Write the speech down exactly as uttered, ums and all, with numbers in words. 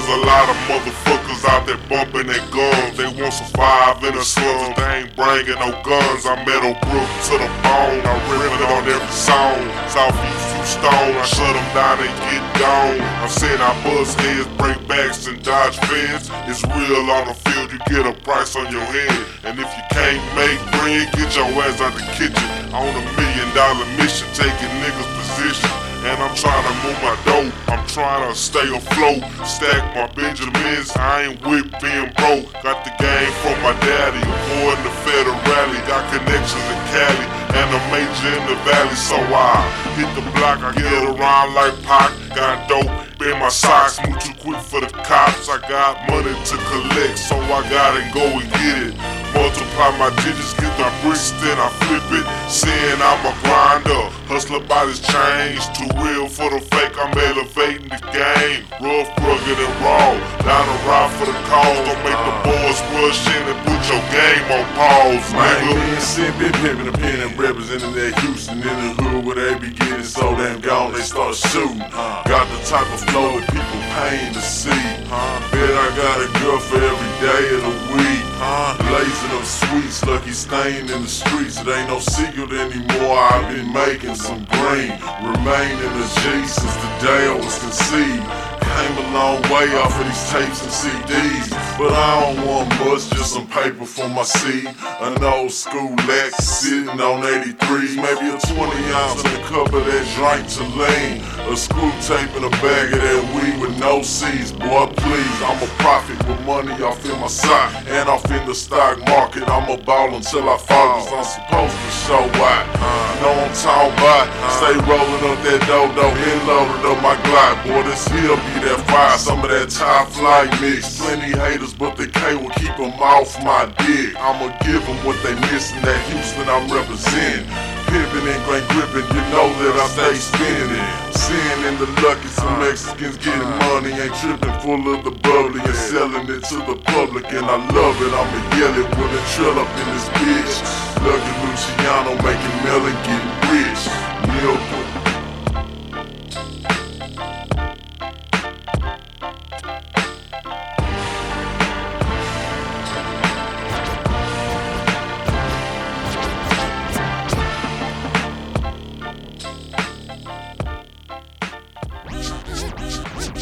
a lot of motherfuckers out there bumping their guns. They want survive in the slums, they ain't bringing no guns. I metal Brook to the bone, I rip it on every song. Southeast Houston, I shut them down and get gone. I'm saying I buzz heads, break backs and dodge feds. It's real on the field, you get a price on your head. And if you can't make bread, get your ass out the kitchen. On a million dollar mission, taking niggas position. And I'm trying to move my dough, I'm trying to stay afloat. Stack my Benjamins, I ain't with being broke. Got the game from my daddy, avoiding the federal rally. Got connections in Cali, and a major in the valley. So I hit the block, I get around like Pac. Got dope in my socks, move too quick for the cops. I got money to collect, so I gotta go and get it. Multiply my digits, get the bricks, then I flip it. Saying I'm a grinder, hustler bodies change. Too real for the fake, I'm elevating the game. Rough, rugged, and raw, down the ride for the cause. Don't make the boys rush in and put your game on pause, nigga. Man, sin, been pimping the pen and representing that Houston in the hood where they be getting so damn gone, they start shooting. Got the type of flow that people pain to see. Bet I got a girl for every day of the week. Blazing up sweets, lucky stain in the streets. It ain't no secret anymore, I've been making some green. Remaining a G since the day I was conceived. Came a long way off of these tapes and C Ds. But I don't want much, just some paper for my seed. An old school Lex sitting on eighty-threes. Maybe a twenty ounce and a cup of that drink to lean. A screw tape and a bag of that weed with no seeds. Boy, please, I'm a profit with money off in my sock and off in the stock market. I'm a ball until I fall, cause I'm supposed to show why. Know I'm talking about. Stay rolling up that dodo, and loaded up my Glock. Boy, this here be that fire, some of that top flight mix. Plenty haters, but the K will keep them off my dick. I'ma give them what they missing, that Houston I'm representing. Pimpin' and grain grippin', you know that I stay spinning. Seeing in the lucky, some Mexicans getting money, ain't trippin', full of the bubbly and selling it to the public. And I love it, I'ma yell it when the trail up in this bitch. Lucky Luciano making melon, getting rich. Milk.